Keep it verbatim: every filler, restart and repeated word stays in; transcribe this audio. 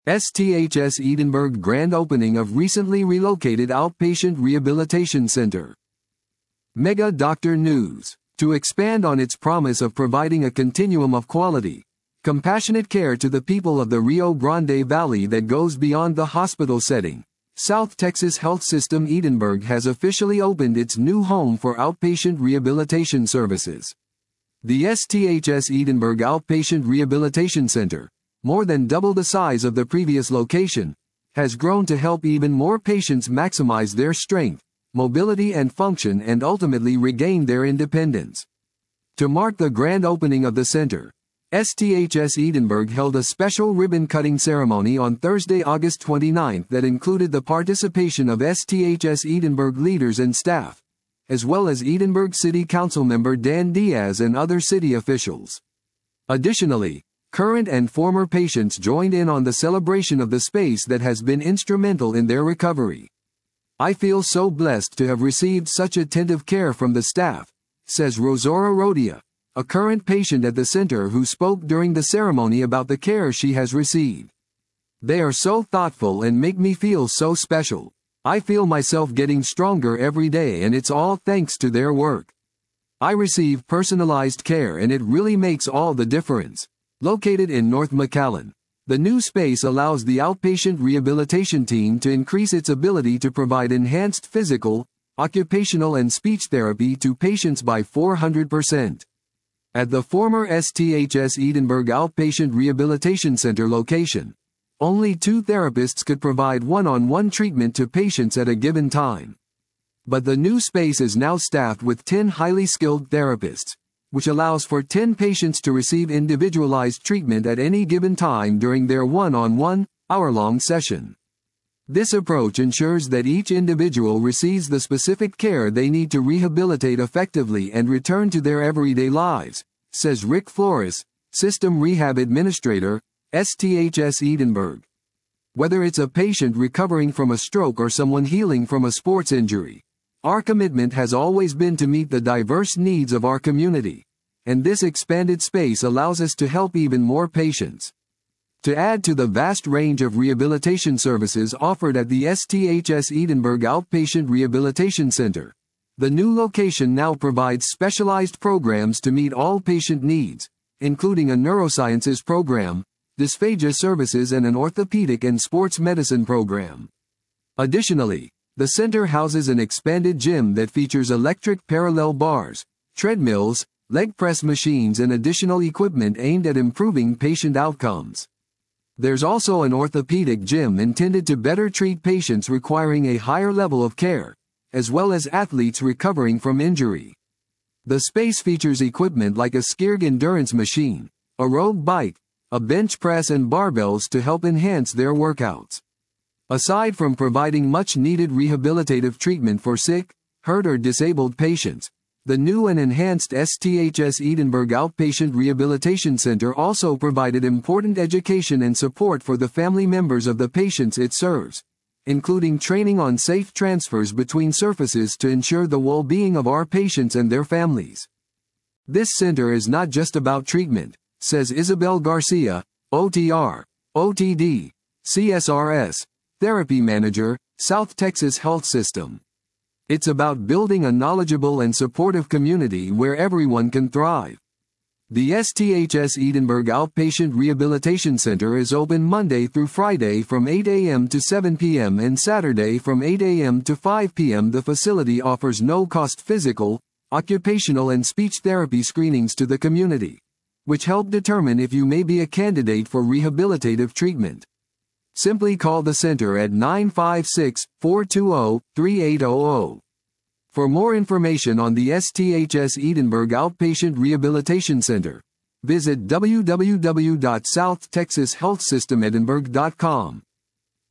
S T H S Edinburgh grand opening of recently relocated outpatient rehabilitation center. Mega Doctor News. To expand on its promise of providing a continuum of quality, compassionate care to the people of the Rio Grande Valley that goes beyond the hospital setting, South Texas Health System Edinburgh has officially opened its new home for outpatient rehabilitation services. The S T H S Edinburgh Outpatient Rehabilitation Center, more than double the size of the previous location, has grown to help even more patients maximize their strength, mobility and function and ultimately regain their independence. To mark the grand opening of the center, S T H S Edinburgh held a special ribbon-cutting ceremony on Thursday, August twenty-ninth that included the participation of S T H S Edinburgh leaders and staff, as well as Edinburgh City Council member Dan Diaz and other city officials. Additionally, current and former patients joined in on the celebration of the space that has been instrumental in their recovery. "I feel so blessed to have received such attentive care from the staff," says Rosora Rodia, a current patient at the center who spoke during the ceremony about the care she has received. "They are so thoughtful and make me feel so special. I feel myself getting stronger every day and it's all thanks to their work. I receive personalized care and it really makes all the difference." Located in North McAllen, the new space allows the outpatient rehabilitation team to increase its ability to provide enhanced physical, occupational and speech therapy to patients by four hundred percent. At the former S T H S Edinburgh Outpatient Rehabilitation Center location, only two therapists could provide one-on-one treatment to patients at a given time. But the new space is now staffed with ten highly skilled therapists, which allows for ten patients to receive individualized treatment at any given time during their one-on-one, hour-long session. This approach ensures that each individual receives the specific care they need to rehabilitate effectively and return to their everyday lives, says Rick Flores, System Rehab Administrator, S T H S Edinburgh. Whether it's a patient recovering from a stroke or someone healing from a sports injury, our commitment has always been to meet the diverse needs of our community, and this expanded space allows us to help even more patients. To add to the vast range of rehabilitation services offered at the S T H S Edinburgh Outpatient Rehabilitation Center, the new location now provides specialized programs to meet all patient needs, including a neurosciences program, dysphagia services and an orthopedic and sports medicine program. Additionally, the center houses an expanded gym that features electric parallel bars, treadmills, leg press machines and additional equipment aimed at improving patient outcomes. There's also an orthopedic gym intended to better treat patients requiring a higher level of care, as well as athletes recovering from injury. The space features equipment like a Skierg endurance machine, a road bike, a bench press and barbells to help enhance their workouts. Aside from providing much-needed rehabilitative treatment for sick, hurt or disabled patients, the new and enhanced S T H S Edinburgh Outpatient Rehabilitation Center also provided important education and support for the family members of the patients it serves, including training on safe transfers between surfaces to ensure the well-being of our patients and their families. "This center is not just about treatment," says Isabel Garcia, O T R, O T D, C S R S, Therapy Manager, South Texas Health System. "It's about building a knowledgeable and supportive community where everyone can thrive." The S T H S Edinburgh Outpatient Rehabilitation Center is open Monday through Friday from eight a m to seven p m and Saturday from eight a m to five p m The facility offers no-cost physical, occupational and speech therapy screenings to the community, which help determine if you may be a candidate for rehabilitative treatment. Simply call the center at nine five six, four two zero, three eight zero zero. For more information on the S T H S Edinburgh Outpatient Rehabilitation Center, visit w w w dot south texas health system edinburgh dot com.